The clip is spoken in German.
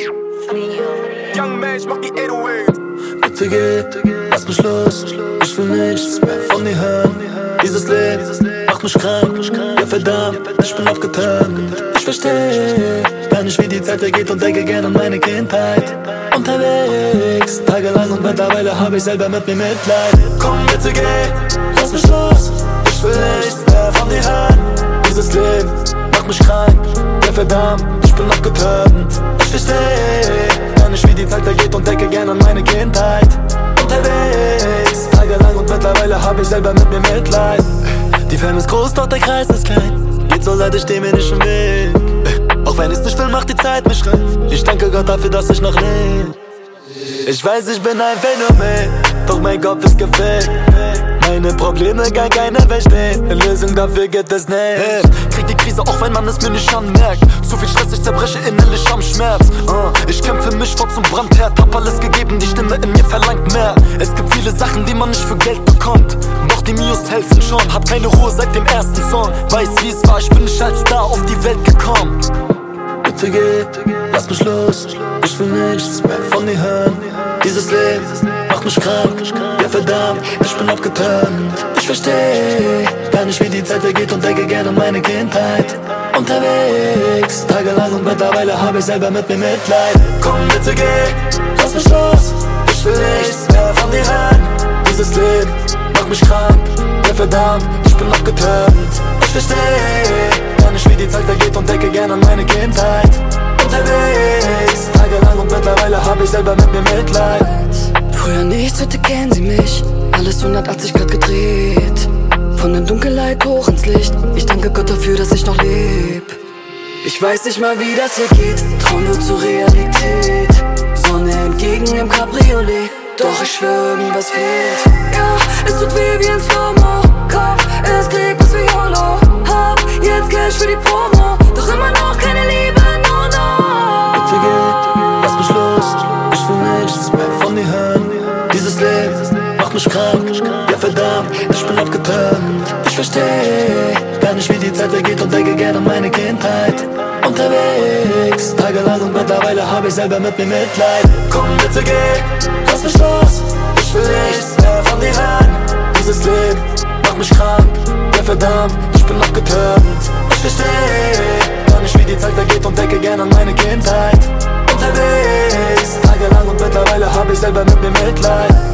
Young Man, ich mach die 808. Bitte geh, lass mich los. Ich will nichts mehr von dir hören. Dieses Leben macht mich krank. Ja verdammt, ich bin abgeturnt. Ich versteh gar nicht, wie die Zeit vergeht und denke gern an meine Kindheit. Unterwegs, tagelang und mittlerweile hab ich selber mit mir Mitleid. Komm bitte geh, lass mich los. Ich will nichts mehr von dir hören. Dieses Leben macht mich krank. Ja verdammt, ich bin abgeturnt. Ich versteh gar nicht, wie die Zeit vergeht und denke gern an meine Kindheit. Unterwegs, tagelang und mittlerweile hab ich selber mit mir Mitleid. Die Ferne ist groß, doch der Kreis ist klein. Geht so, seit ich steh mir nicht im Weg. Auch wenn ich's nicht will, macht die Zeit mich reif. Ich danke Gott dafür, dass ich noch lebe. Ich weiß, ich bin ein Phänomen, doch mein Kopf ist gefällt. Meine Probleme kann keiner verstehen. Eine Lösung dafür gibt es nicht. Krieg die Krise, auch wenn man es mir nicht anmerkt. Zu viel Stress, ich zerbreche innerlich am Schmerz. Ich kämpfe mich vor zum Brandherd. Hab alles gegeben, die Stimme in mir verlangt mehr. Es gibt viele Sachen, die man nicht für Geld bekommt. Doch die Mios helfen schon. Hab keine Ruhe seit dem ersten Song. Weiß, wie es war, ich bin nicht als Star auf die Welt gekommen. Bitte geh, lass mich los. Ich will nichts mehr von dir hören. Dieses Leben macht mich krank. Ja verdammt, ich bin abgeturnt. Ich versteh gar nicht, wie die Zeit vergeht und denke gerne an meine Kindheit. Unterwegs, tagelang und mittlerweile hab ich selber mit mir Mitleid. Komm bitte geh, lass mich los. Ich will nichts mehr von dir hören. Dieses Leben macht mich krank. Ja verdammt, ich bin abgeturnt. Ich versteh gar nicht, wie die Zeit vergeht und denke gerne an meine Kindheit. Unterwegs, tagelang und mittlerweile hab ich selber mit mir Mitleid. Früher nichts, heute kennen sie mich. Alles 180 Grad gedreht. Von der Dunkelheit hoch ins Licht. Ich danke Gott dafür, dass ich noch leb. Ich weiß nicht mal, wie das hier geht. Traum wird zur Realität. Sonne entgegen im Cabriolet. Doch ich schwör, irgendwas fehlt. Ja, es tut weh wie ein Slow-Mo. Kopf, es Krieg, was wie YOLO. Hab jetzt Cash für die Promo. Doch immer noch keine Liebe, no, no. Bitte geh, lass mich los. Ich will nichts mehr von dir hören. Dieses Leben macht mich krank. Ja verdammt, ich bin abgeturnt. Ich versteh gar nicht, wie die Zeit vergeht und denke gerne an meine Kindheit. Unterwegs, tagelang und mittlerweile hab ich selber mit mir Mitleid. Komm bitte geh, lass mich los. Ich will nichts mehr von dir hören. Dieses Leben macht mich krank. Ja verdammt, ich bin abgeturnt. Ich versteh gar nicht, wie die Zeit vergeht und denke gerne an meine Kindheit. Unterwegs, tagelang und mittlerweile hab ich selber mit mir Mitleid.